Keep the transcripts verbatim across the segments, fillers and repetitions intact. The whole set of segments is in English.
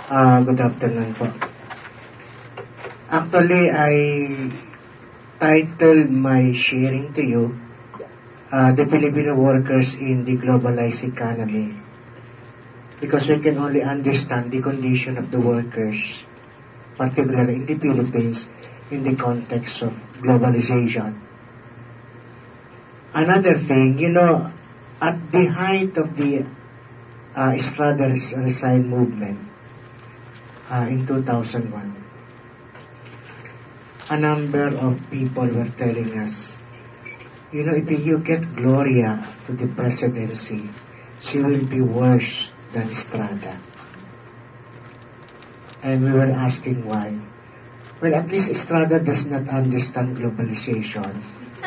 Uh, good afternoon po. Actually, I titled my sharing to you, uh, The Filipino Workers in the Globalized Economy, because we can only understand the condition of the workers, particularly in the Philippines, in the context of globalization. Another thing, you know, at the height of the uh, Estrada Resign movement uh, in two thousand one, a number of people were telling us, you know, if you get Gloria to the presidency, she will be worse than Estrada. And we were asking why. Well, at least Estrada does not understand globalization.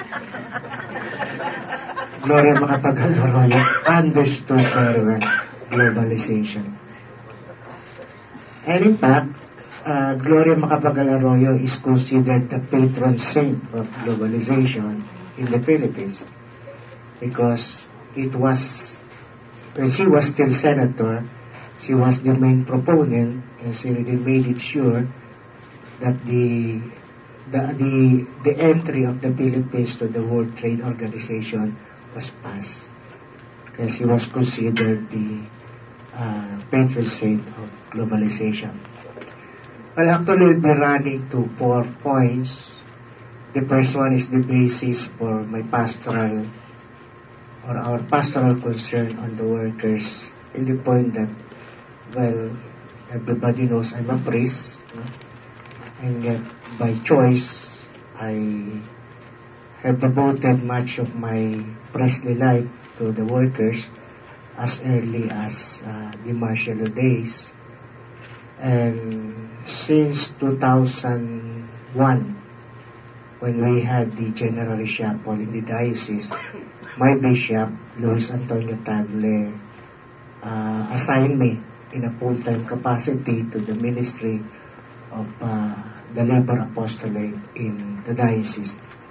Gloria Macapagal-Arroyo understood very well globalization. And in fact, uh, Gloria Macapagal-Arroyo is considered the patron saint of globalization in the Philippines, because it was, when she was still senator, she was the main proponent, and she really made it sure that the the the, the entry of the Philippines to the World Trade Organization was passed, because she was considered the uh, patron saint of globalization. Well, actually, we'll be running to four points. The first one is the basis for my pastoral or our pastoral concern on the workers, in the point that, well, everybody knows I'm a priest, no? And yet by choice I have devoted much of my priestly life to the workers as early as uh, the martial law days. And since two thousand one, when we had the general reshuffle in the diocese, my bishop, Luis Antonio Tagle, uh, assigned me in a full-time capacity to the ministry of uh, the labor apostolate in the diocese.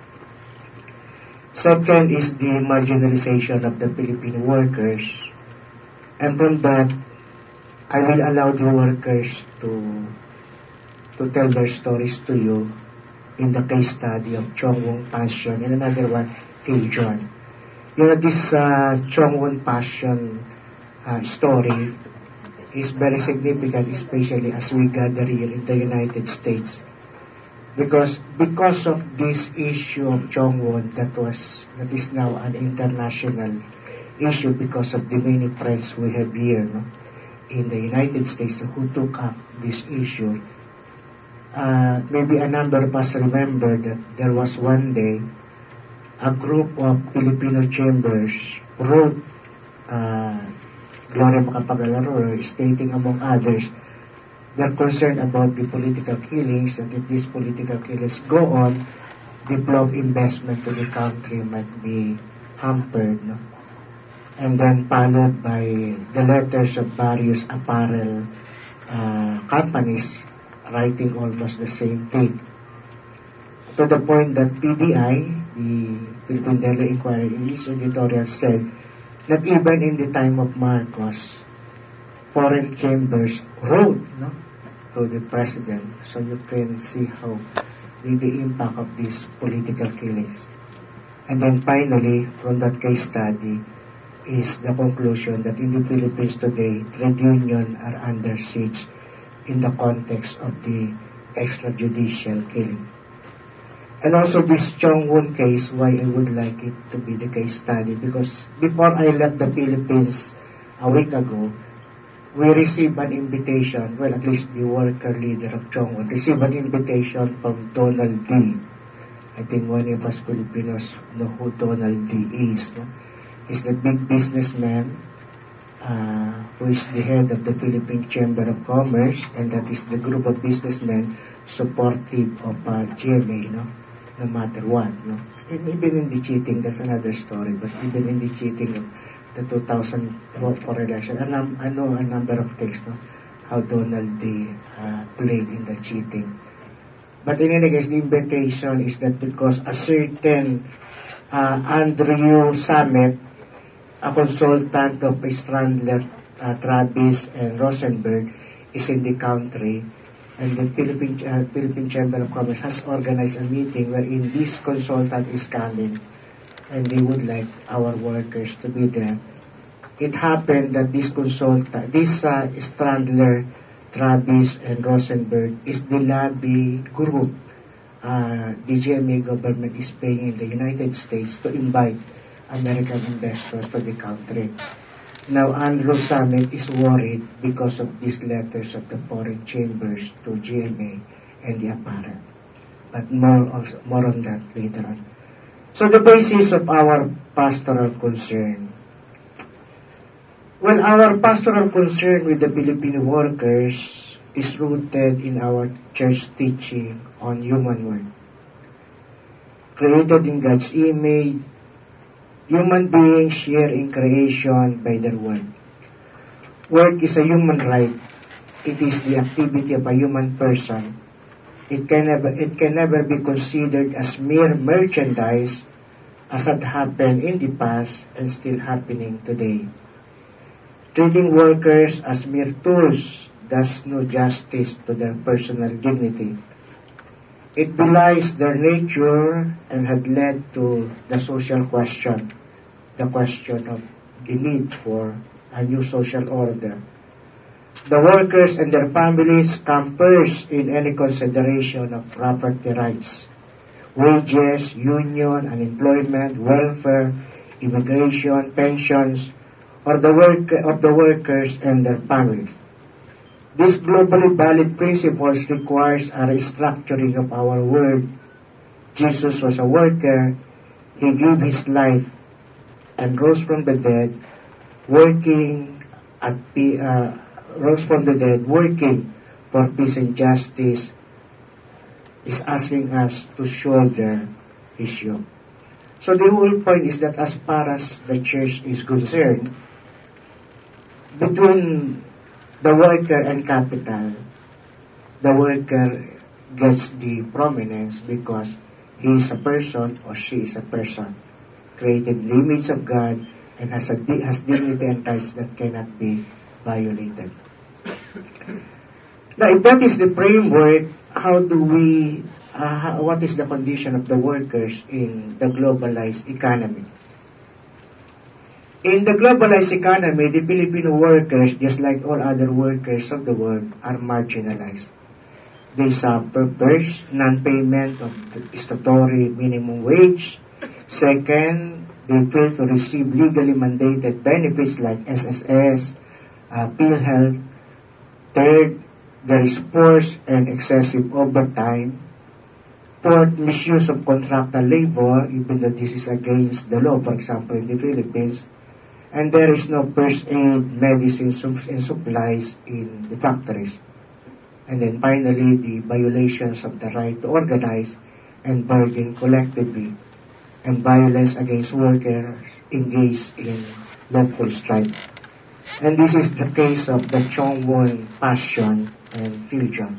Second is the marginalization of the Filipino workers, and from that, I will allow the workers to to tell their stories to you in the case study of Chong Won Passion, and another one, K. John. You know, this uh, Chong Won Passion uh, story is very significant, especially as we gather here in the United States, because because of this issue of Chong Won that was that is now an international issue, because of the many friends we have here, no, in the United States who took up this issue. Uh, maybe a number of us remember that there was one day a group of Filipino chambers wrote uh, Gloria Macapagal-Arroyo, stating among others their concern about the political killings, and if these political killings go on, the flow of investment to the country might be hampered, no? And then followed by the letters of various apparel uh, companies writing almost the same thing, to the point that P D I, the Philippine Daily Inquirer, in its editorial said that even in the time of Marcos, foreign chambers wrote, no, to the president. So you can see how the, the impact of these political killings. And then finally, from that case study, is the conclusion that in the Philippines today, trade unions are under siege in the context of the extrajudicial killing. And also this Chong Won case, why I would like it to be the case study, because before I left the Philippines a week ago, we received an invitation, well, at least the worker leader of Chong Won received an invitation from Donald D. I think one of us Filipinos know who Donald D is, no? He's the big businessman uh, who is the head of the Philippine Chamber of Commerce, and that is the group of businessmen supportive of uh, G M A, no? No matter what, no? And even in the cheating, that's another story, but even in the cheating of the two thousand four election, I know a number of things, no? How Donald D uh, played in the cheating. But in any case, the invitation is that because a certain uh, Andrew Samet, a consultant of Strandler, uh, Travis, and Rosenberg, is in the country, and the Philippine, uh, Philippine Chamber of Commerce has organized a meeting wherein this consultant is coming, and they would like our workers to be there. It happened that this consultant, this uh, Strandler, Travis, and Rosenberg is the lobby group uh, the G M A government is paying in the United States to invite American investors to the country. Now, Andrew Summit is worried because of these letters of the foreign chambers to G M A and the apparel. But more, also, more on that later on. So the basis of our pastoral concern. Well, our pastoral concern with the Filipino workers is rooted in our church teaching on human work. Created in God's image, human beings share in creation by their work. Work is a human right. It is the activity of a human person. It can never, it can never be considered as mere merchandise as had happened in the past and still happening today. Treating workers as mere tools does no justice to their personal dignity. It belies their nature and had led to the social question, the question of the need for a new social order. The workers and their families come first in any consideration of property rights, wages, union, unemployment, welfare, immigration, pensions, or the work of the workers and their families. These globally valid principles requires a restructuring of our world. Jesus was a worker. He gave his life and rose from the dead, working at the uh, rose from the dead, working for peace and justice, is asking us to shoulder his yoke. So the whole point is that as far as the church is concerned, between the worker and capital, the worker gets the prominence because he is a person or she is a person created in the image of God and has a has dignity and rights that cannot be violated. Now, if that is the framework, how do we, uh, how, what is the condition of the workers in the globalized economy? In the globalized economy, the Filipino workers, just like all other workers of the world, are marginalized. They suffer first, non-payment of the statutory minimum wage. Second, they fail to receive legally mandated benefits like S S S, uh, PhilHealth. Third, there is forced and excessive overtime. Fourth, misuse of contractual labor, even though this is against the law, for example, in the Philippines. And there is no first aid, medicines, and supplies in the factories. And then finally, the violations of the right to organize and bargain collectively, and violence against workers engaged in local strike. And this is the case of the Chongwon Passion and Fusion.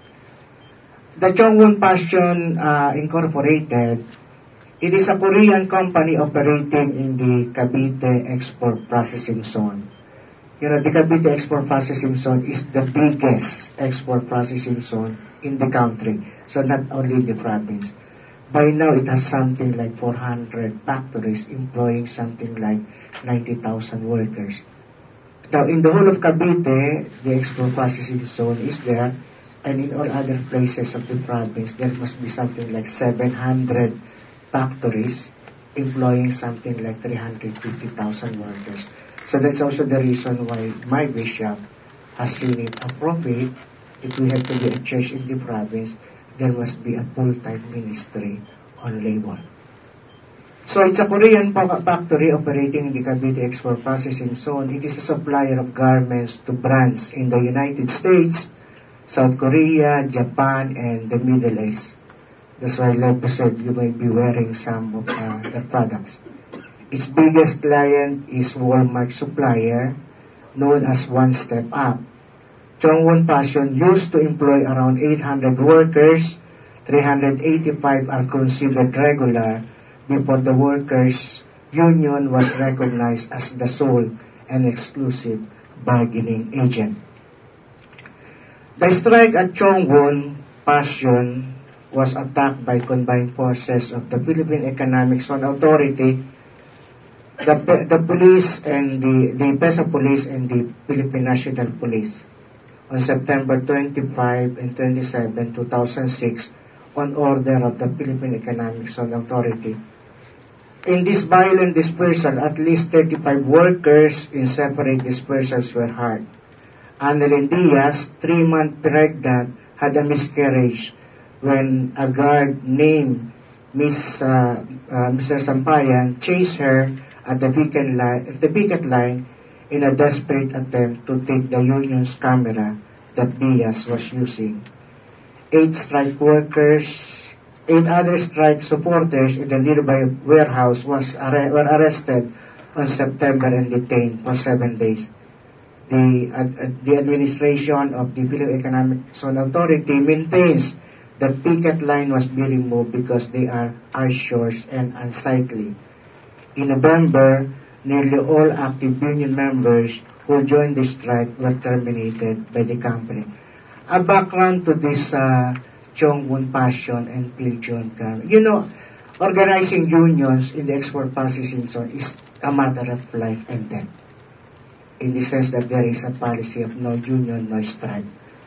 The Chongwon Passion uh, Incorporated, it is a Korean company operating in the Cavite Export Processing Zone. You know, the Cavite Export Processing Zone is the biggest export processing zone in the country. So not only the province. By now, it has something like four hundred factories employing something like ninety thousand workers. Now, in the whole of Cavite, the export processing zone is there, and in all other places of the province, there must be something like seven hundred factories employing something like three hundred fifty thousand workers. So that's also the reason why my bishop has seen it appropriate. If we have to be a church in the province, there must be a full-time ministry on labor. So it's a Korean factory operating in the Cavite Export Processing Zone. It is a supplier of garments to brands in the United States, South Korea, Japan, and the Middle East. That's why, like I said, you may be wearing some of uh, their products. Its biggest client is Walmart supplier, known as One Step Up. Chongwon Passion used to employ around eight hundred workers. three hundred eighty-five are considered regular before the workers' union was recognized as the sole and exclusive bargaining agent. The strike at Chongwon Passion was attacked by combined forces of the Philippine Economic Zone Authority, the, the police and the, the PESA Police and the Philippine National Police on September twenty-fifth and twenty-seventh, two thousand six, on order of the Philippine Economic Zone Authority. In this violent dispersal, at least thirty-five workers in separate dispersals were hurt. Annalyn Diaz, three months pregnant, had a miscarriage when a guard named Miss uh, uh, Mister Sampayan chased her at the picket line, at the picket line in a desperate attempt to take the union's camera that Diaz was using. Eight strike workers, eight other strike supporters in the nearby warehouse was arre- were arrested on September and detained for seven days. The, uh, the administration of the Philippine Economic Zone Authority maintains that picket line was being removed because they are arduous and unsightly. In November, nearly all active union members who joined the strike were terminated by the company. A background to this uh, Chongwon Passion and Piljon. You know, organizing unions in the export processing zone is a matter of life and death, in the sense that there is a policy of no union, no strike.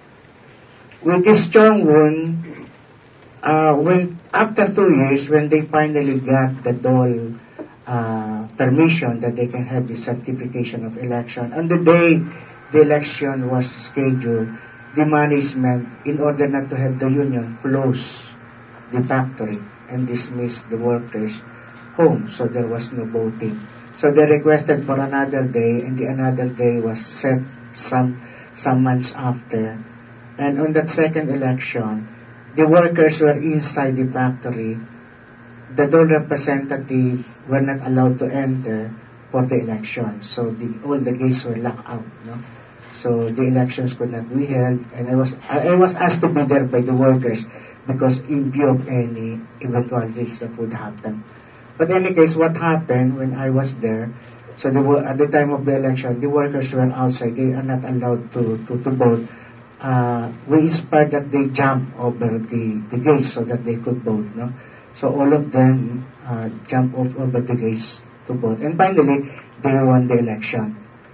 With this Chongwon, uh, when after two years, when they finally got the Dole uh, permission that they can have the certification of election, on the day the election was scheduled, the management, in order not to have the union, closed the factory and dismissed the workers home, so there was no voting. So they requested for another day, and the another day was set some some months after. And on that second election, the workers were inside the factory. The Dole representatives were not allowed to enter for the election. So the, all the gates were locked out. No? So the elections could not be held, and I was I, I was asked to be there by the workers because in view of any eventualities that would happen. But in any case, what happened when I was there, so the, at the time of the election, the workers were outside. They are not allowed to, to, to vote. Uh, we inspired that they jump over the, the gates so that they could vote. No? So all of them uh, jumped off over the gates to vote. And finally, they won the election.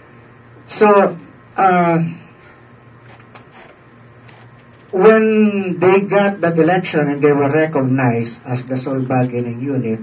So, uh, when they got that election and they were recognized as the sole bargaining unit,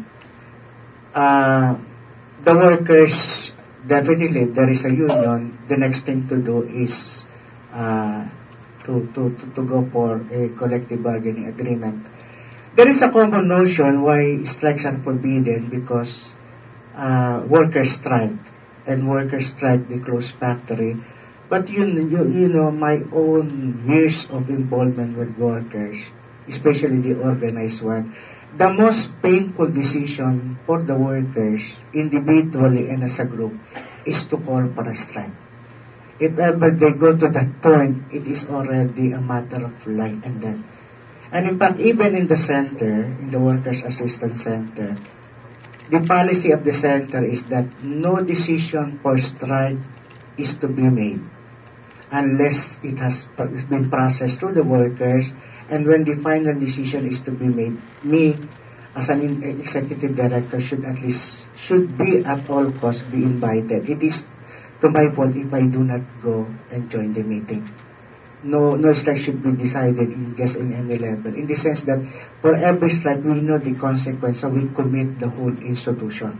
Uh, the workers, definitely, if there is a union, the next thing to do is uh, to, to, to, to go for a collective bargaining agreement. There is a common notion why strikes are forbidden because uh, workers strike, and workers strike the closed factory. But you, you, you know, my own years of involvement with workers, especially the organized one, the most painful decision for the workers, individually and as a group, is to call for a strike. If ever they go to that point, it is already a matter of life and death. And in fact, even in the center, in the Workers' Assistance Center, the policy of the center is that no decision for strike is to be made unless it has been processed through the workers. And when the final decision is to be made, me, as an executive director, should at least, should be at all costs be invited. It is to my fault if I do not go and join the meeting. No, no strike should be decided in just in any level. In the sense that for every strike, we know the consequence, so we commit the whole institution.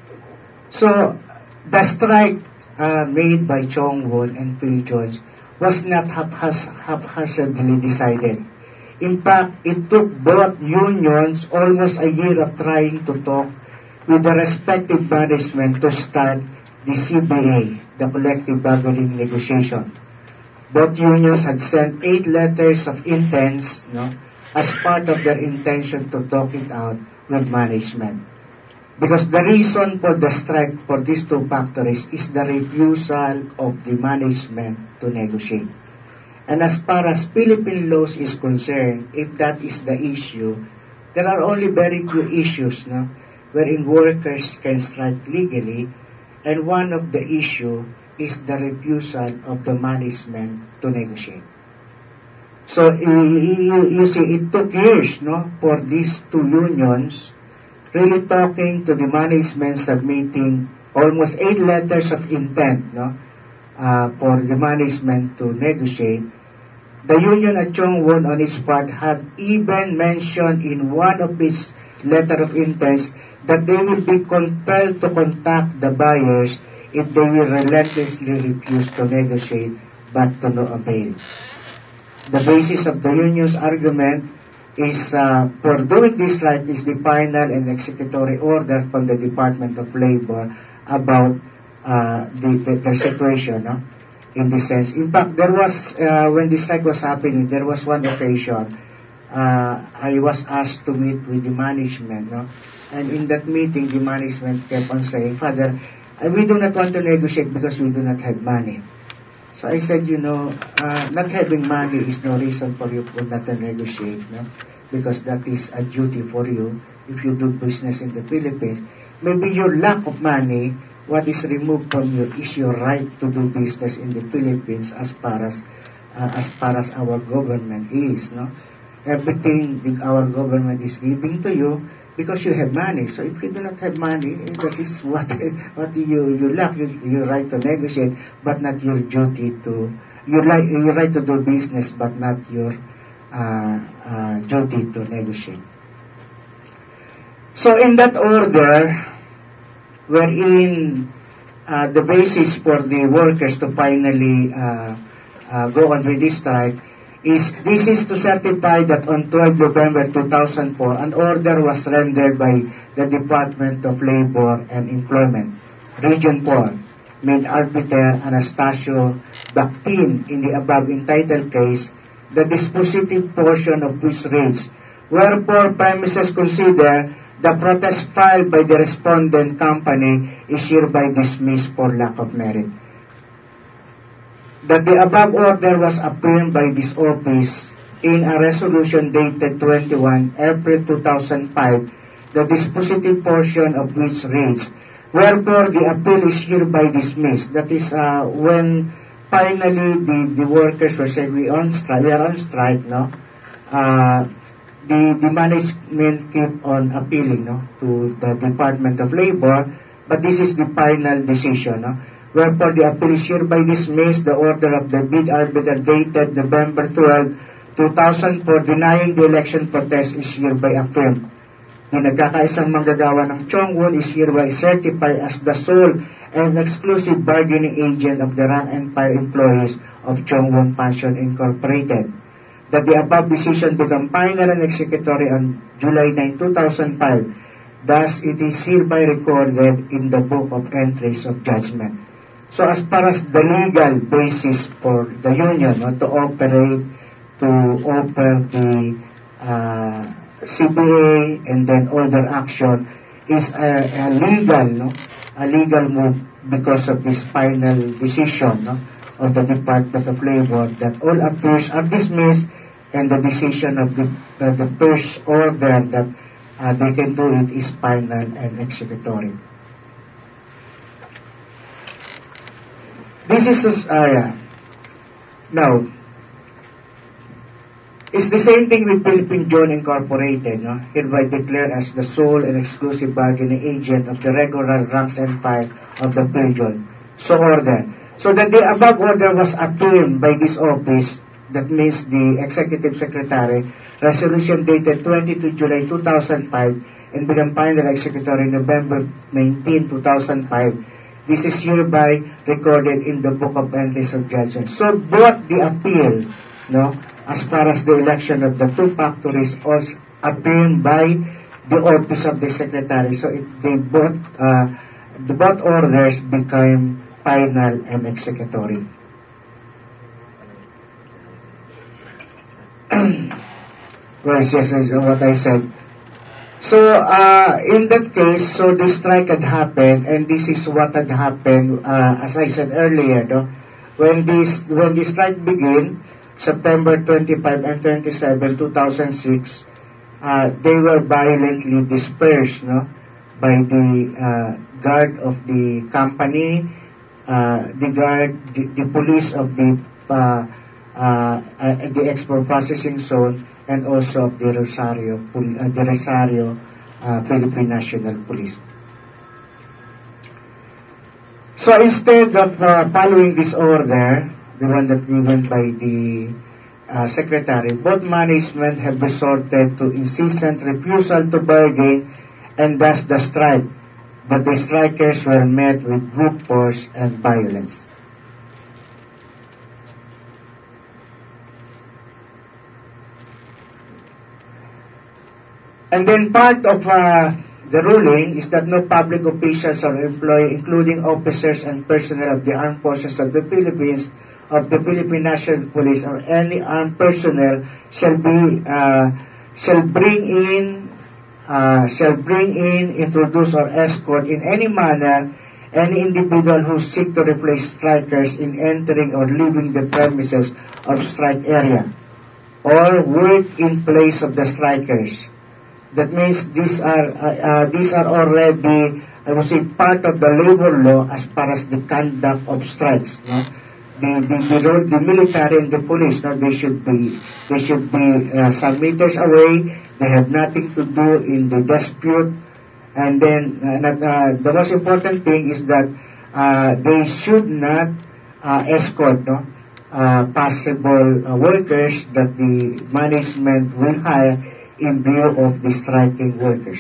So, the strike uh, made by Chongwon and Phil Jones was not haphaz- haphazardly decided. In fact, it took both unions almost a year of trying to talk with the respective management to start the C B A, the collective bargaining negotiation. Both unions had sent eight letters of intent, no, as part of their intention to talk it out with management. Because the reason for the strike for these two factories is the refusal of the management to negotiate. And as far as Philippine laws is concerned, if that is the issue, there are only very few issues, no, wherein workers can strike legally, and one of the issue is the refusal of the management to negotiate. So, you, you see, it took years, no, for these two unions really talking to the management, submitting almost eight letters of intent, no, uh, for the management to negotiate. The union at Chongwon, on its part, had even mentioned in one of its letter of intents that they will be compelled to contact the buyers if they will relentlessly refuse to negotiate, but to no avail. The basis of the union's argument is uh, for doing this right is the final and executory order from the Department of Labor about uh, the, the, the situation, no? In this sense. In fact, there was, uh, when this strike was happening, there was one occasion, uh, I was asked to meet with the management, no? And in that meeting, the management kept on saying, Father, uh, we do not want to negotiate because we do not have money. So I said, you know, uh, not having money is no reason for you not to negotiate, no? Because that is a duty for you if you do business in the Philippines. Maybe your lack of money, what is removed from you is your right to do business in the Philippines as far as uh, as far as our government is, no? Everything that our government is giving to you because you have money. So if you do not have money, that is what what you you lack. You, your right to negotiate, but not your duty to your right your right to do business, but not your uh, uh, duty to negotiate. So in that order, wherein uh, the basis for the workers to finally uh, uh, go on with this strike is this is to certify that on twelfth November two thousand four, an order was rendered by the Department of Labor and Employment, Region four, made arbiter Anastasio Bactin in the above entitled case, the dispositive portion of which reads, wherefore premises consider the protest filed by the respondent company is hereby dismissed for lack of merit. That the above order was affirmed by this office in a resolution dated twenty-first April two thousand five, the dispositive portion of which reads, wherefore the appeal is hereby dismissed. That is, uh, when finally the, the workers were saying we on strike, we are on strike, no? Uh, the, the management keep on appealing, no, to the Department of Labor, but this is the final decision, no? Wherefore the appeal is hereby dismissed, the order of the bid arbiter dated November twelfth, two thousand four, denying the election protest is hereby affirmed. The nagkakaisang manggagawa ng Chongwon is hereby certified as the sole and exclusive bargaining agent of the rank and file employees of Chongwon Fashion Incorporated. That the above decision become final and executory on July ninth, two thousand five. Thus, it is hereby recorded in the Book of Entries of Judgment. So as far as the legal basis for the union, no, to operate, to offer the uh, C B A and then order action is a, a legal, no, a legal move because of this final decision, no, of the Department of Labor that all appeals are dismissed and the decision of the, uh, the first order that uh, they can do it is final and executory. This is this area. Now, it's the same thing with Philippine Joint Incorporated, no? Hereby declared as the sole and exclusive bargaining agent of the regular ranks and file of the Philippine. So order. So that the above order was affirmed by this office, that means the Executive Secretary, resolution dated twenty-second July two thousand five, and became final executory November nineteenth, two thousand five. This is hereby recorded in the Book of Entries of Judgment. So both the appeal, no, as far as the election of the two factories was affirmed by the office of the secretary. So it, they both, uh, the both orders became final and executory. Well, yes, yes, what I said. So, uh, in that case, so the strike had happened, and this is what had happened, uh, as I said earlier, no? When this, when the strike began, September twenty-fifth and twenty-seventh, two thousand six, uh, they were violently dispersed, no? By the, uh, guard of the company, uh, the guard, the, the police of the, uh, uh, uh, the export processing zone, and also of the Rosario, uh, the Rosario uh, Philippine National Police. So instead of uh, following this order, the one that given by the uh, secretary, both management have resorted to insistent refusal to bargain and thus the strike. But the strikers were met with brute force and violence. And then part of uh, the ruling is that no public officials or employee, including officers and personnel of the armed forces of the Philippines, of the Philippine National Police, or any armed personnel shall be uh, shall bring in uh, shall bring in, introduce, or escort in any manner any individual who seek to replace strikers in entering or leaving the premises of strike area, or work in place of the strikers. That means these are uh, uh, these are already, I would say, part of the labor law as far as the conduct of strikes. No? The, the, the, the military and the police, no, they should be they should be uh, some meters away. They have nothing to do in the dispute. And then uh, not, uh, the most important thing is that uh, they should not uh, escort no, uh, possible uh, workers that the management will hire in view of the striking workers.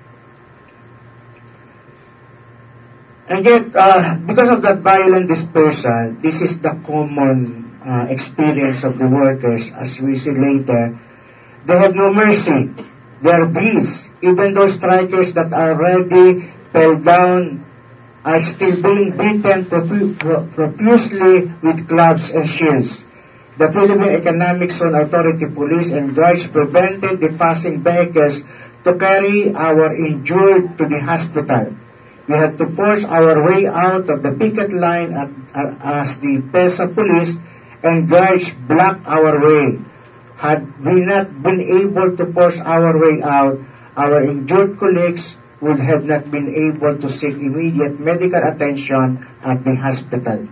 And yet, uh, because of that violent dispersal, this is the common uh, experience of the workers, as we see later. They have no mercy. They are beasts. Even those strikers that are already fell down are still being beaten profu- profusely with clubs and shields. The Philippine Economic Zone Authority Police and guards prevented the passing vehicles to carry our injured to the hospital. We had to force our way out of the picket line at, at, as the PESA police and guards blocked our way. Had we not been able to force our way out, our injured colleagues would have not been able to seek immediate medical attention at the hospital.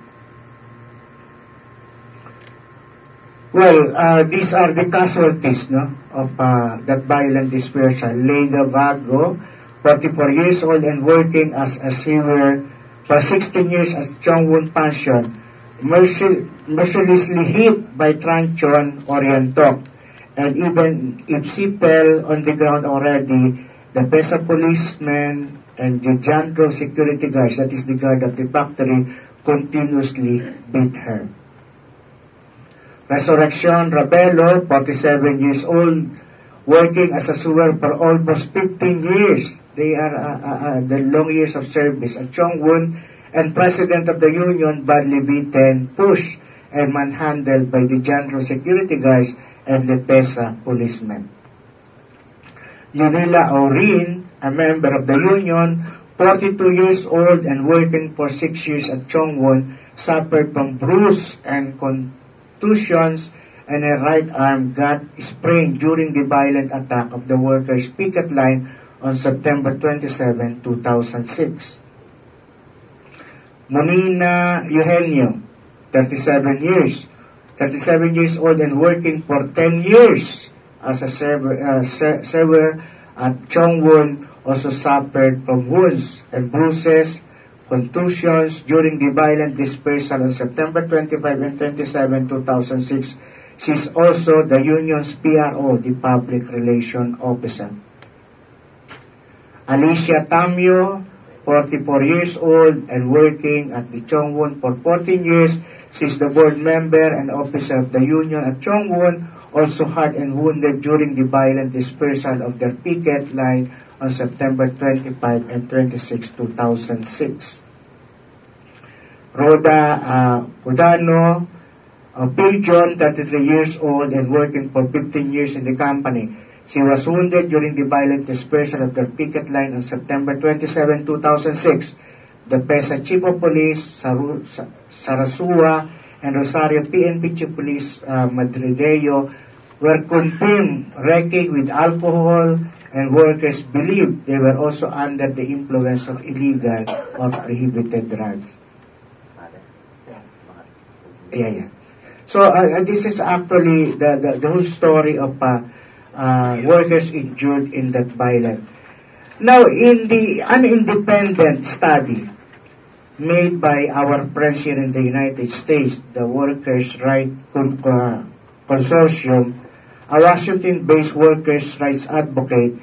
Well, uh, these are the casualties no, of uh, that violent dispersal. Leiga Vago, forty-four years old and working as a sewer for sixteen years as Chongwon Pension, mercil- mercilessly hit by Tranchon Orientok. And even if she fell on the ground already, the PESA policemen and the Jandro security guards, that is the guard of the factory, continuously beat her. Resurrection Rabelo, forty-seven years old, working as a sewer for almost fifteen years. They are uh, uh, uh, the long years of service at Chongwon, and president of the union, badly beaten, pushed, and manhandled by the Jandro security guards and the PESA policemen. Yunila Aurin, a member of the union, forty-two years old and working for six years at Chongwon, suffered from bruise and contusions, and her right arm got sprained during the violent attack of the workers' picket line on September twenty-seventh, two thousand six. Monina Eugenio, thirty-seven years, thirty-seven years old and working for ten years as a server, uh, server at Chongwon, also suffered from wounds and bruises, contusions during the violent dispersal on September twenty-fifth and twenty-seventh, two thousand six. She is also the union's P R O, the Public Relation Officer. Alicia Tamio, forty-four years old and working at the Chongwon for fourteen years. She is the board member and officer of the union at Chongwon, also hurt and wounded during the violent dispersal of their picket line on September twenty-fifth and twenty-sixth, two thousand six. Rhoda uh, Udano, a Pigeon, thirty-three years old and working for fifteen years in the company. She was wounded during the violent dispersal of their picket line on September twenty-seventh, two thousand six. The PESA Chief of Police, Saru, Sarasua, and Rosario P N P Chief Police uh, Madrideo were confirmed wrecking with alcohol, and workers believed they were also under the influence of illegal or prohibited drugs. Yeah, yeah. So uh, this is actually the, the, the whole story of uh, uh, workers injured in that violence. Now, in the an independent study made by our friends here in the United States, the Workers' Right Con- uh, Consortium, a Washington-based workers' rights advocate,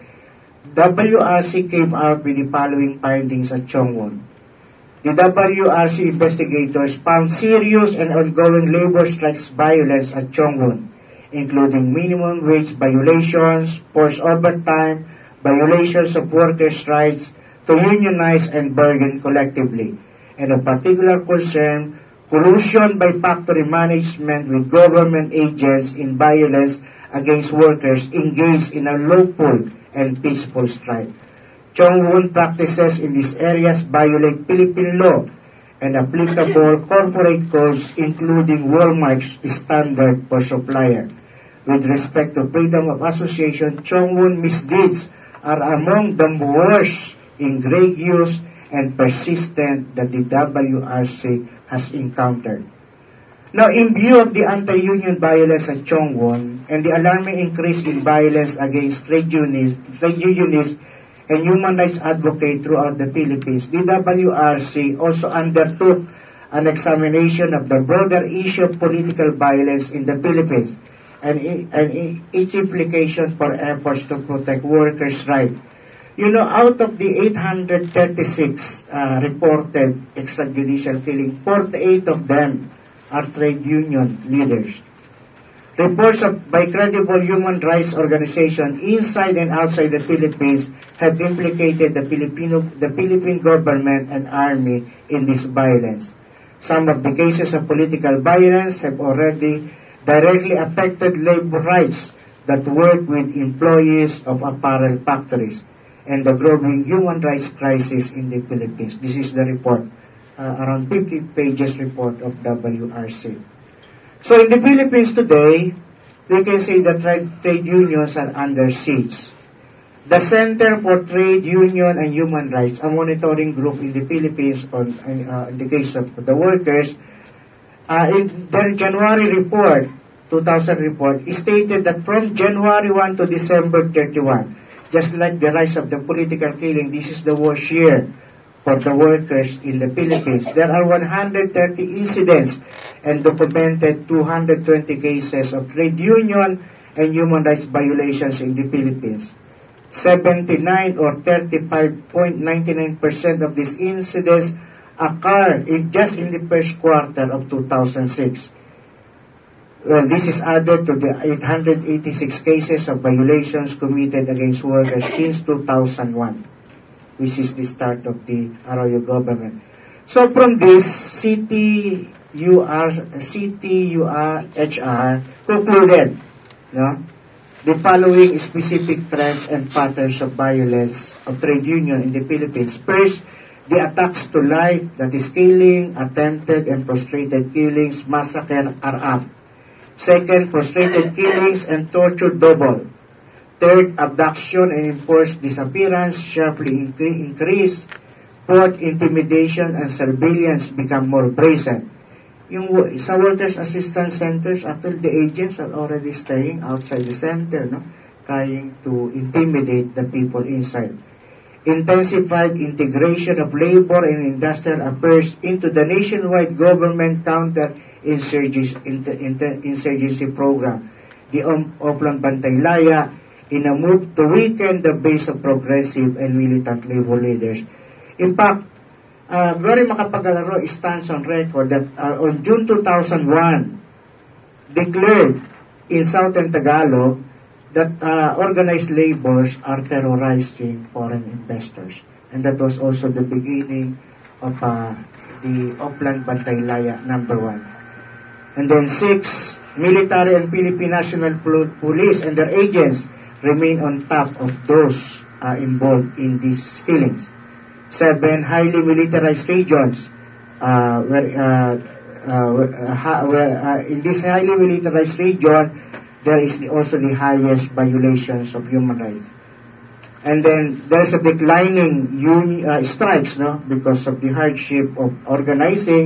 W R C came out with the following findings at Chongwon. The W R C investigators found serious and ongoing labor strikes violence at Chongwon, including minimum wage violations, forced overtime, violations of workers' rights to unionize and bargain collectively, and of particular concern, collusion by factory management with government agents in violence against workers engaged in a lawful and peaceful strike. Chongwon practices in these areas violate Philippine law and applicable corporate codes, including Walmart's standard for supplier. With respect to freedom of association, Chongwon misdeeds are among the worst, egregious, and persistent that the W R C has encountered. Now, in view of the anti-union violence at Chongwon and the alarming increase in violence against trade unionists, trade unionists and human rights advocates throughout the Philippines, the W R C also undertook an examination of the broader issue of political violence in the Philippines and, and its implication for efforts to protect workers' rights. You know, out of the eight hundred thirty-six uh, reported extrajudicial killings, forty-eight of them are trade union leaders. Reports of, by credible human rights organizations inside and outside the Philippines have implicated the Filipino, the Philippine government and army in this violence. Some of the cases of political violence have already directly affected labor rights that work with employees of apparel factories and the growing human rights crisis in the Philippines. This is the report, uh, around fifty pages report of W R C. So in the Philippines today, we can say that trade unions are under siege. The Center for Trade Union and Human Rights, a monitoring group in the Philippines on uh, in the case of the workers, uh, in their January report, two thousand report, stated that from January first to December thirty-first, just like the rise of the political killing, this is the worst year for the workers in the Philippines. There are one hundred thirty incidents and documented two hundred twenty cases of trade union and human rights violations in the Philippines. seventy-nine or thirty-five point nine nine percent of these incidents occurred in just in the first quarter of two thousand six. Well, this is added to the eight hundred eighty-six cases of violations committed against workers since two thousand one, which is the start of the Arroyo government. So from this, C T U R, C T U R H R concluded, no, the following specific trends and patterns of violence of trade union in the Philippines. First, the attacks to life, that is killing, attempted and frustrated killings, massacre are up. Second, frustrated killings and torture double. Third, abduction and enforced disappearance sharply incre- increase. Fourth, intimidation and surveillance become more brazen. Yung sa workers assistance centers, actually the agents are already staying outside the center, no, trying to intimidate the people inside. Intensified integration of labor and industrial affairs into the nationwide government counter insurgency, inter, inter, insurgency program, the Oplan Bantaylaya, in a move to weaken the base of progressive and militant labor leaders. In fact, uh, very makapagalaro stands on record that uh, on June two thousand one, declared in Southern Tagalog that uh, organized laborers are terrorizing foreign investors. And that was also the beginning of uh, the Oplan Bantaylaya number one. And then six, military and Philippine National Police and their agents remain on top of those uh, involved in these killings. Seven, highly militarized regions, uh, where, uh, uh, ha, where uh, in this highly militarized region, there is also the highest violations of human rights. And then there's a declining uni, uh, strikes, no, because of the hardship of organizing,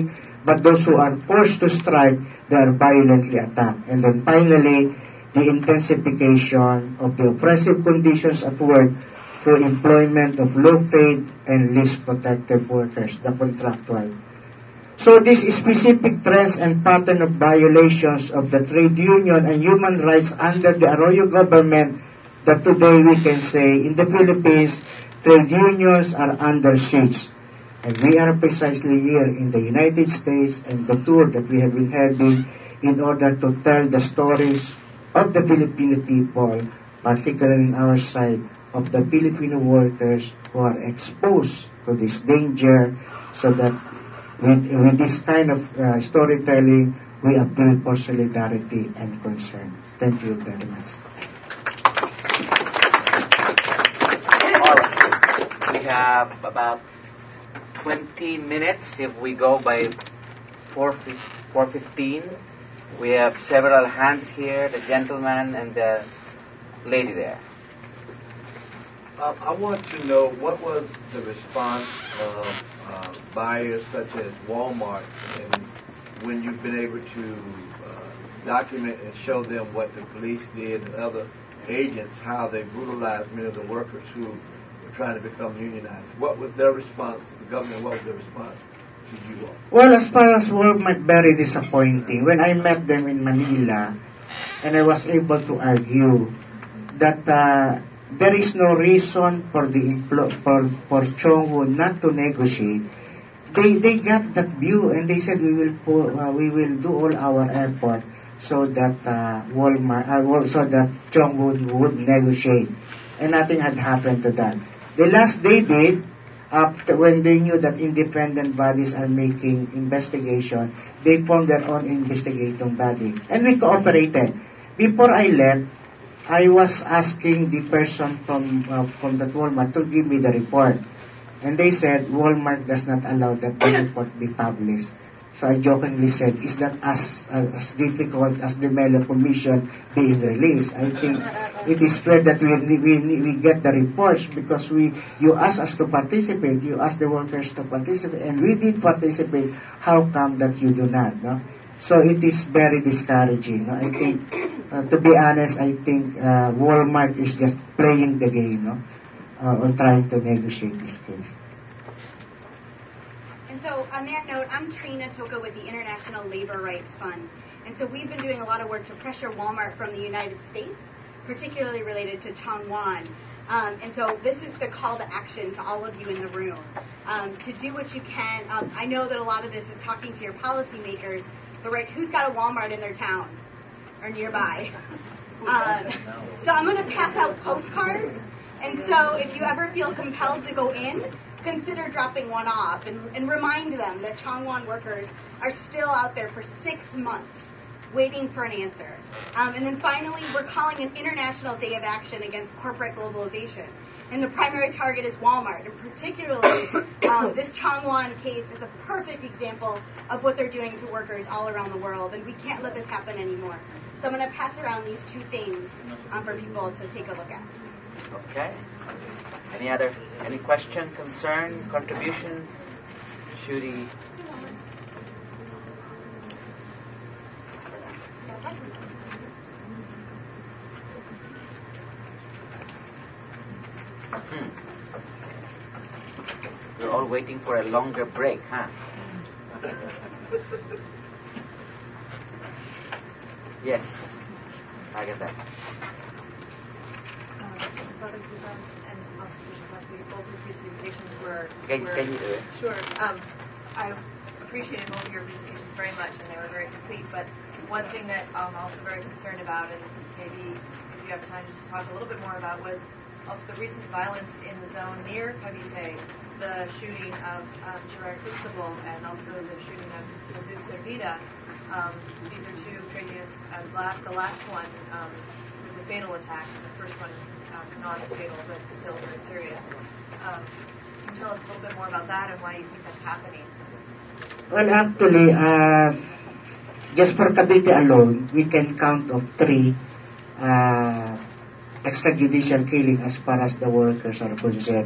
but those who are forced to strike, they are violently attacked. And then finally, the intensification of the oppressive conditions at work through employment of low-paid and least protected workers, the contractual. So these specific trends and pattern of violations of the trade union and human rights under the Arroyo government, that today we can say in the Philippines, trade unions are under siege. And we are precisely here in the United States and the tour that we have been having in order to tell the stories of the Filipino people, particularly in our side, of the Filipino workers who are exposed to this danger, so that with, with this kind of uh, storytelling, we appeal for solidarity and concern. Thank you very much. All right. We have about twenty minutes if we go by four fifteen. We have several hands here, the gentleman and the lady there. Uh, I want to know what was the response of uh, buyers such as Walmart, and when you've been able to uh, document and show them what the police did and other agents, how they brutalized many of the workers who were trying to become unionized. What was their response to the government? What was their response to you all? Well, as far as Walmart, very disappointing. When I met them in Manila, and I was able to argue that uh, there is no reason for the empl- for for Chongwon not to negotiate. They they got that view, and they said we will po- uh, we will do all our effort so that uh, Walmart uh, so that Chongwon would negotiate, and nothing had happened to that. The last they did, after when they knew that independent bodies are making investigation, they formed their own investigating body, and we cooperated. Before I left, I was asking the person from uh, from that Walmart to give me the report, and they said Walmart does not allow that the report be published. So I jokingly said, "Is that as uh, as difficult as the Melo Commission being released?" I think it is fair that we we we get the reports, because we you ask us to participate, you ask the workers to participate, and we did participate. How come that you do not? No? So it is very discouraging. No? I think, uh, to be honest, I think uh, Walmart is just playing the game, no, uh, or trying to negotiate this case. And so on that note, I'm Trina Toka with the International Labor Rights Fund. And so we've been doing a lot of work to pressure Walmart from the United States, particularly related to Chongwon. Um, and so this is the call to action to all of you in the room, um, to do what you can. Um, I know that a lot of this is talking to your policymakers, but right, who's got a Walmart in their town or nearby? Um, so I'm going to pass out postcards. And so if you ever feel compelled to go in, consider dropping one off, and, and remind them that Chongwon workers are still out there for six months waiting for an answer. Um, and then finally, we're calling an International Day of Action against corporate globalization. And the primary target is Walmart. And particularly, um, this Chongwon case is a perfect example of what they're doing to workers all around the world. And we can't let this happen anymore. So I'm going to pass around these two things um, for people to take a look at. Okay. Any other, any question, concern, contribution? Shooty. Hmm. We're all waiting for a longer break, huh? Yes, I get that. Both the presentations were, Can, were can you do it? Sure. Um, I appreciated both of your presentations very much, and they were very complete. But one thing that I'm also very concerned about, and maybe if you have time to talk a little bit more about, was also the recent violence in the zone near Cavite, the shooting of um, Gerard Cristobal, and also the shooting of Jesus Servida. Um, these are two trade unions. Uh, the last one um, was a fatal attack. The first one uh, not fatal, but still very serious. Um, can you tell us a little bit more about that and why you think that's happening? Well, actually, uh, just for Cavite alone, we can count of three uh, extrajudicial killing as far as the workers are concerned.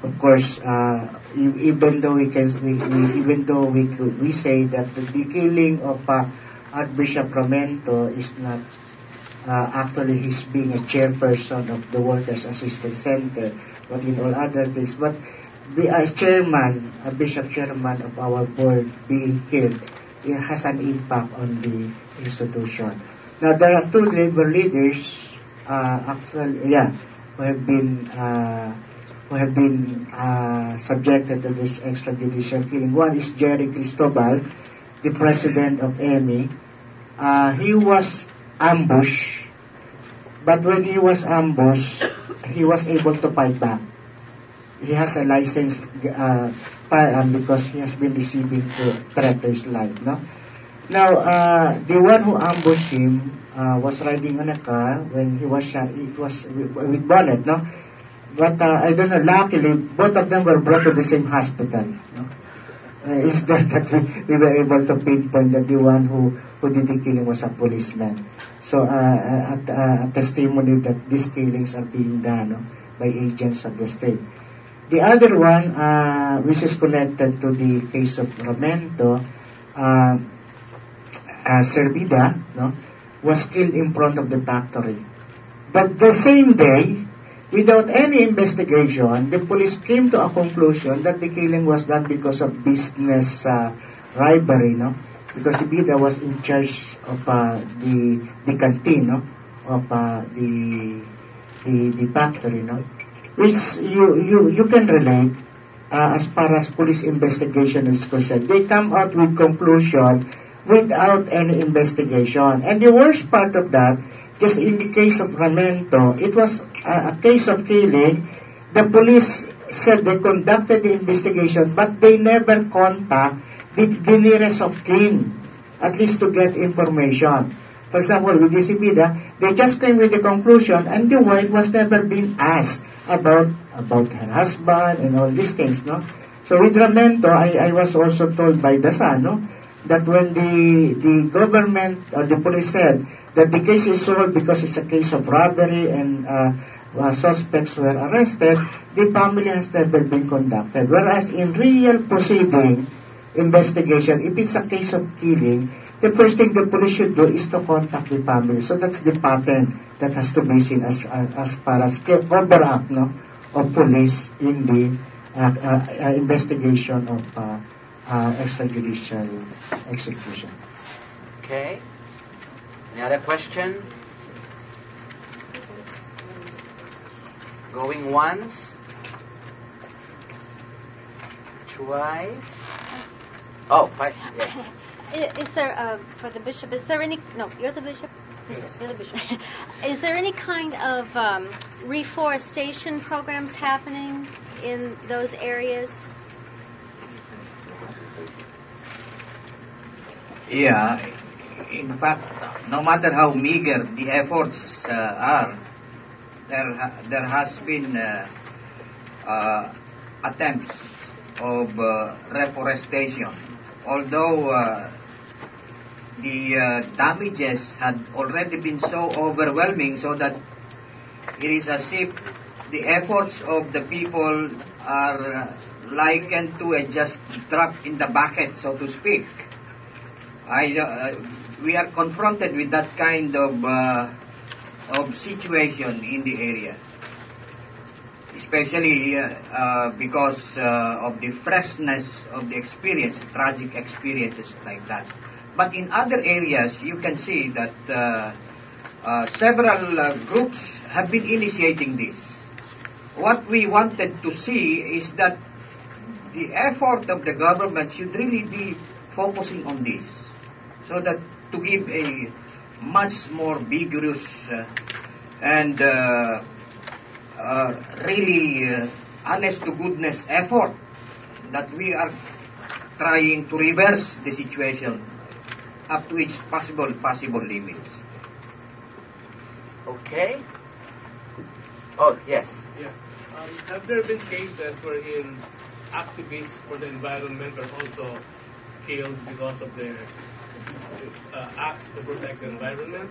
of course, uh, e- even though we can, we, we, even though we could, we say that the, the killing of uh, Archbishop Romento is not uh, actually his being a chairperson of the Workers Assistance Center, but in all other things. But the uh, chairman, a bishop chairman of our board being killed, it has an impact on the institution. Now there are two labor leaders, uh, actually, yeah, who have been. Uh, who have been uh, subjected to this extrajudicial killing. One is Jerry Cristobal, the president of E M I. Uh, he was ambushed, but when he was ambushed, he was able to fight back. He has a license uh, firearm because he has been receiving the threat to his life. No? Now, uh, the one who ambushed him uh, was riding on a car when he was shot. It was with, with bonnet, no? But uh, I don't know, luckily, both of them were brought to the same hospital. No? Uh, it's that, that we, we were able to pinpoint that the one who, who did the killing was a policeman. So, uh, a, a, a testimony that these killings are being done no, by agents of the state. The other one, uh, which is connected to the case of Romento, uh, uh, Servida, no, was killed in front of the factory. But the same day, without any investigation, the police came to a conclusion that the killing was done because of business uh, rivalry, no? Because Ibida was in charge of uh, the the canteen, no? Of uh, the the the factory, no? Which you you you can relate uh, as far as police investigation is concerned. They come out with conclusion without any investigation, and the worst part of that. Just in the case of Romento, it was a, a case of killing. The police said they conducted the investigation, but they never contact the, the nearest of kin, at least to get information. For example, with Isibida, they just came with the conclusion, and the wife was never being asked about about her husband and all these things, no? So with Romento, I, I was also told by the son, no, that when the the government or the police said that the case is solved because it's a case of robbery and uh, uh, suspects were arrested, the family has never been conducted. Whereas in real proceeding, investigation, if it's a case of killing, the first thing the police should do is to contact the family. So that's the pattern that has to be seen as uh, as far as overact no, of police in the uh, uh, uh, investigation of uh, uh, extrajudicial execution. Okay. Any other question? Going once? Twice? Oh, fine. Yes. Is there, uh, for the bishop, is there any, no, you're the bishop? Yes. You're the bishop. Is there any kind of um, reforestation programs happening in those areas? Yeah. In fact, no matter how meager the efforts uh, are, there ha- there has been uh, uh, attempts of uh, reforestation. Although uh, the uh, damages had already been so overwhelming, so that it is as if the efforts of the people are uh, likened to a just drop in the bucket, so to speak. I, uh, we are confronted with that kind of uh, of situation in the area, especially uh, uh, because uh, of the freshness of the experience, tragic experiences like that. But in other areas, you can see that uh, uh, several uh, groups have been initiating this. What we wanted to see is that the effort of the government should really be focusing on this, so that to give a much more vigorous uh, and uh, uh, really uh, honest to goodness effort that we are trying to reverse the situation up to its possible possible limits. Okay. Oh, yes. Yeah. Um, have there been cases wherein activists for the environment are also killed because of their uh, acts to protect the environment?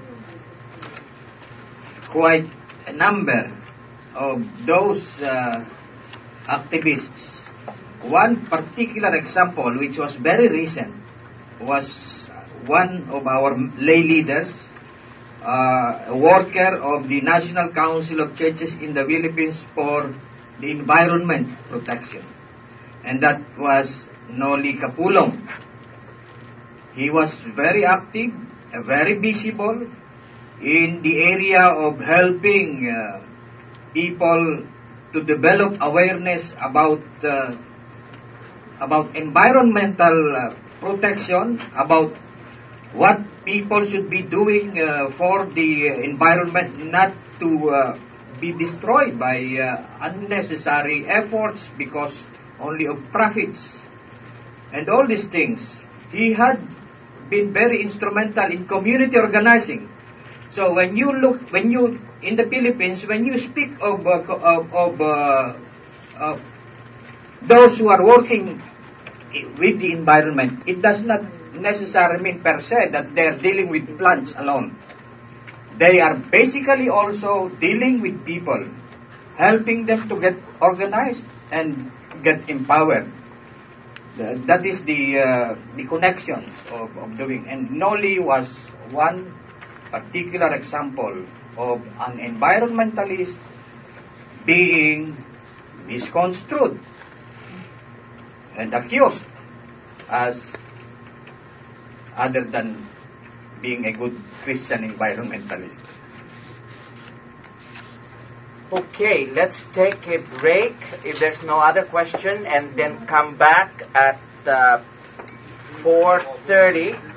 Quite a number of those uh, activists. One particular example, which was very recent, was one of our lay leaders, uh, a worker of the National Council of Churches in the Philippines for the environment protection. And that was Noli Capulong. He was very active, very visible in the area of helping uh, people to develop awareness about uh, about environmental uh, protection, about what people should be doing uh, for the environment not to uh, be destroyed by uh, unnecessary efforts because only of profits and all these things. He had been very instrumental in community organizing. So when you look, when you in the Philippines, when you speak of uh, of, of uh, uh, those who are working with the environment, it does not necessarily mean per se that they are dealing with plants alone. They are basically also dealing with people, helping them to get organized and get empowered. That is the uh, the connections of, of doing. And Noli was one particular example of an environmentalist being misconstrued and accused as other than being a good Christian environmentalist. Okay, let's take a break if there's no other question, and then come back at uh, four thirty